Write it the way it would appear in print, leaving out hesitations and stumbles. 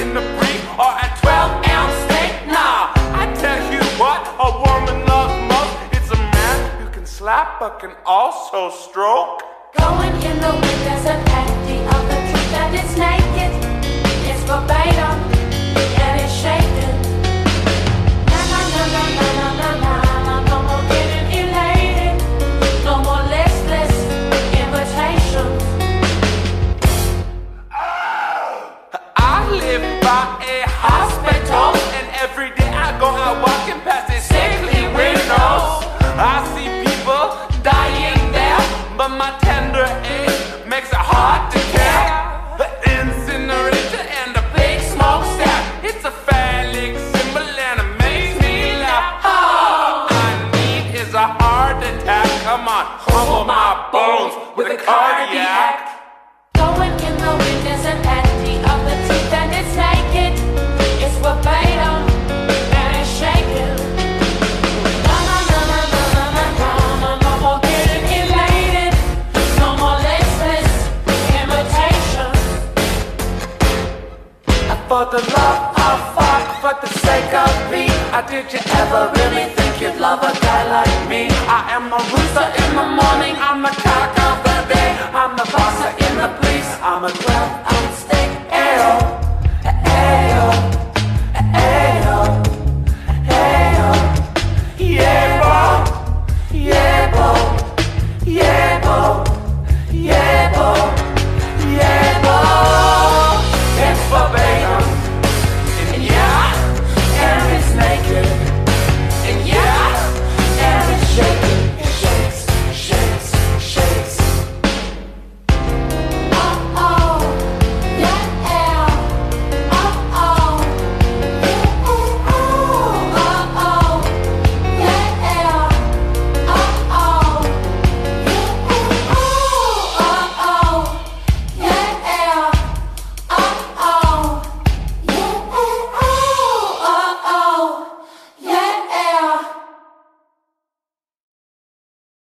in the brief or a 12-ounce steak. Nah, I tell you what a woman loves most. It's a man who can slap but can also stroke. Going in the wind, there's a panty of the truth that it's naked. It's verbatim and it's shaken. Na na na na na na na na. No more getting elated. No more listless invitations. I live by a hospital, and every day I go out walking past its sickly windows. I see people dying there, but my tender age makes it hard to care. The incinerator and the big smokestack, it's a phallic symbol and it makes me laugh. All I need is a heart attack. Come on, humble my bones with a cardiac. Going in the wind, there's an panty of the truth and it's naked. It's verbatim and it's shaken. Na na na na na na na na. No more getting elated. No more listless invitations. For the love of fuck, for the sake of me, did you ever really think you'd love a guy like me? I am a rooster in the morning, I'm the cock of the day, I'm the boss in the police, I'm a 12-ounce steak. Ayo.